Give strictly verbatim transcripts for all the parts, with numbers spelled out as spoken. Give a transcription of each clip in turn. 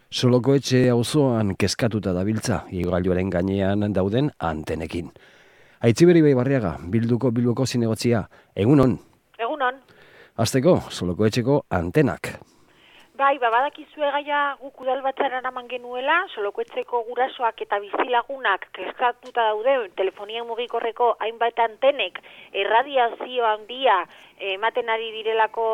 Solokoetxe auzoan kezkatuta dabiltza, igailuaren gainean dauden antenekin. Aitziberi Baibarriaga, Bilduko Bilboko zinegotzia, egunon? Egunon. Hasteko, Solokoetxeko antenak. Bai, babadakizue gaia guk udalbatzara eraman genuela, Solokoetxeko gurasoak eta bizilagunak kezkatuta daude telefonia mugikorreko hainbat antenek erradiazio handia ematen ari direlako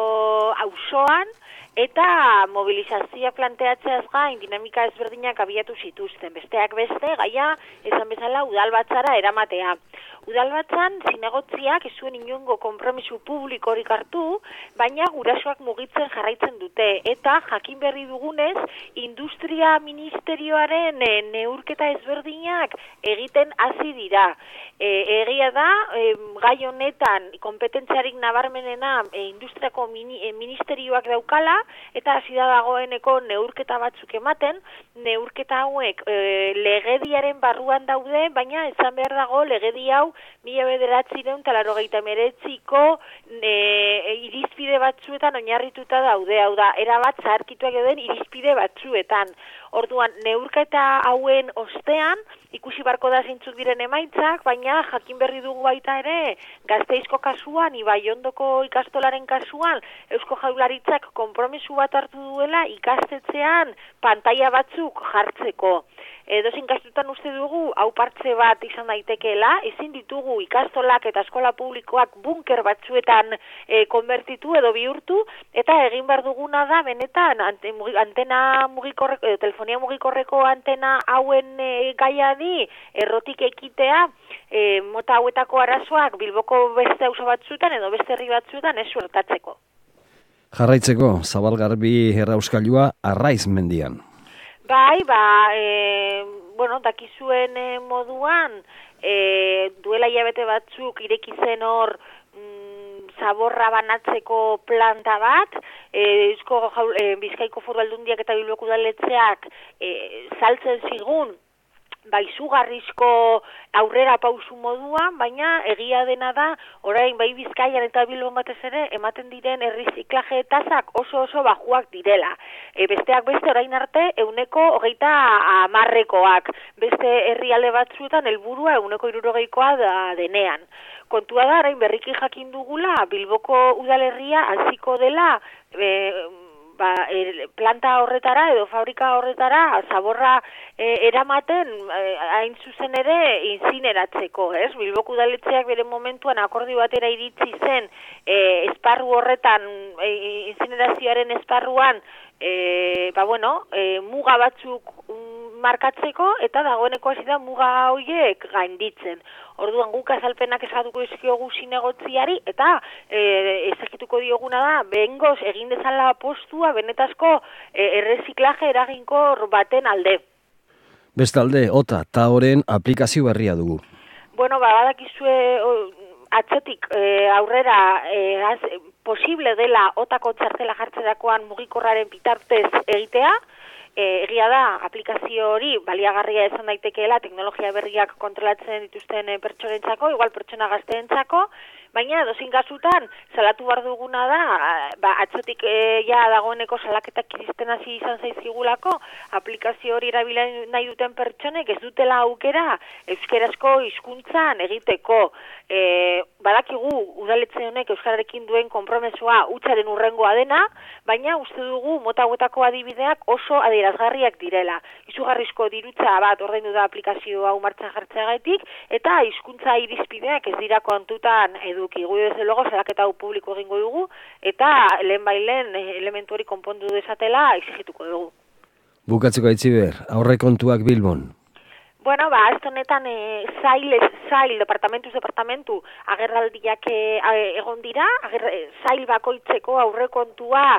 auzoan, eta mobilizazioa planteatzeaz gain dinamika ezberdinak abiatu zituzten. Besteak beste, gaia esan bezala udalbatzara eramatea. Udalbatzan zinegotziak ez zuen inongo konpromisu publikorik hartu, baina gurasoak mugitzen jarraitzen dute. Eta jakin berri dugunez, industria ministerioaren e, neurketa ezberdinak egiten hasi dira. E, egia da, e, gai honetan kompetentziarik nabarmenena e, industriako mini, e, ministerioak daukala, eta hasi da dagoeneko neurketa batzuk ematen, neurketa hauek e, legediaren barruan daude, baina esan behar dago legedi hau mila bederatziehun eta laurogeita hemeretziko e, irizpide batzuetan oinarrituta daude, hau da, erabat zaharkituak den irizpide batzuetan. Orduan, neurketa hauen ostean, ikusi barko da zeintzuk diren emaitzak, baina jakin berri dugu baita ere, Gasteizko kasuan, Ibaiondoko ikastolaren kasuan, Eusko Jaurlaritzak konpromisu bat hartu duela ikastetxean pantaila batzuk jartzeko. Edozein kasutan uste dugu, hau partze bat izan daitekeela, ezin ditugu ikastolak eta eskola publikoak bunker batzuetan e, konbertitu edo bihurtu, eta egin behar duguna da, benetan, antena mugikorreko, e, telefonia mugikorreko antena hauen e, gaia di, errotik ekitea, e, mota hauetako arazoak Bilboko beste auzo batzuetan edo beste herri batzuetan ez suertatzeko. Jarraitzeko, Zabalgarbi errauskailua Arraiz mendian. Bai, ba, e, bueno, dakizuen e, moduan, e, duela hilabete batzuk ireki zen hor mm, zaborra banatzeko planta bat, e, Eusko e, Bizkaiko Foru Aldundiak eta Bilboko udaletxeak e, saltzen zigun, bai izugarrizko aurrera pausu moduan, baina egia dena da, orain bai Bizkaian eta Bilbon batez ere, ematen diren erriziklaje tasak oso oso bajuak direla. E, besteak beste orain arte, euneko hogeita hamarrekoak. Beste herrialde batzuetan helburua euneko hirurogeikoa da denean. Kontua da, orain berriki jakin dugula, Bilboko udalerria hasiko dela, e, Ba, e, planta horretara edo fabrika horretara zaborra e, eramaten e, hain zuzen ere inzineratzeko, ez? Bilboko udaletxeak bere momentuan akordio batera iritsi zen e, esparru horretan, e, inzinerazioaren esparruan, e, ba bueno, e, muga batzuk markatzeko eta dagoeneko hasi da muga horiek gainditzen. Orduan guk azalpenak eskatuko dizkiogu zinegotziari eta e, ezagituko dioguna da behingoz egin dezala postua benetazko e, erreziklaje eraginkor baten alde. Bestalde, ota, taoren aplikazio berria dugu. Bueno, ba, badakizue atzetik e, aurrera e, az, posible dela otako txartela jartzerakoan mugikorraren bitartez egitea. E, egia da, aplikazio hori baliagarria izan daitekeela teknologia berriak kontrolatzen dituzten e, pertsonentzako, igual pertsona gazteentzako, baina edozein kasutan salatu behar duguna da, ba, atzotik e, ja dagoeneko salaketak iristen hasi izan zaizkigulako, aplikazio hori erabila nahi duten pertsonek ez dutela aukera euskerazko hizkuntzan egiteko. E, badakigu udaletxe honek euskararekin duen konpromesua hutsaren urrengoa dena, baina uste dugu mota hauetako adibideak oso adierazgarriak direla. Izugarrizko dirutza bat ordaindu da aplikazio hau martxan jartzeagatik, eta hizkuntza irizpideak ez dira kontutan eduki. Gu desde luego salaketa hau publiko egingo dugu, eta lehen bailen elementu hori konpondu desatela exigituko dugu. Bukatzeko Aitziber, aurrekontuak Bilbon. Bueno, ba, ez honetan e, zail, zail, departamentuz departamentu agerraldiak e, egon dira, ager, zail bakoitzeko aurrekontua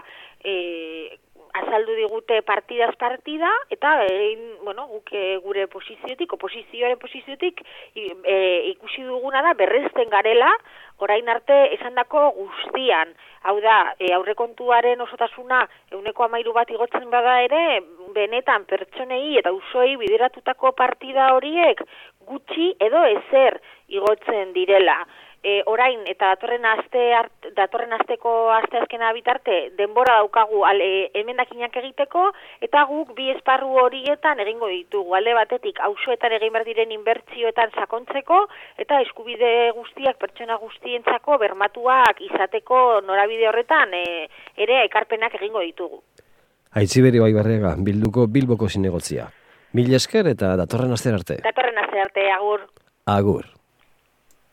e, azaldu digute partidaz partida, eta e, bueno, guk e, gure posiziotik, oposizioaren posiziotik e, ikusi duguna da berrezten garela, orain arte esandako guztian. Hau da, e, aurrekontuaren osotasuna ehuneko hamairu bat igotzen bada ere, benetan pertsonei eta auzoei bideratutako partida horiek gutxi edo ezer igotzen direla. e, orain eta datorren aste art, datorren asteko asteazkena bitarte denbora daukagu ale, emendakinak egiteko eta guk bi esparru horietan egingo ditugu. Alde batetik auzoetan egin behar diren inbertsioetan sakontzeko eta eskubide guztiak pertsona guztientzako bermatuak izateko norabide horretan e, ere ekarpenak egingo ditugu. Aitziberi Baibarriaga, Bilduko Bilboko zinegotzia. Mil esker eta datorren aste arte. Datorren aste arte, agur. Agur.